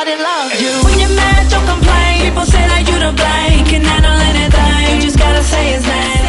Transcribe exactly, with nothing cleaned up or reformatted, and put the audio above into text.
nobody loved you. When you're mad, don't complain. People say that you to blame. Can handle anything, you just gotta say his name.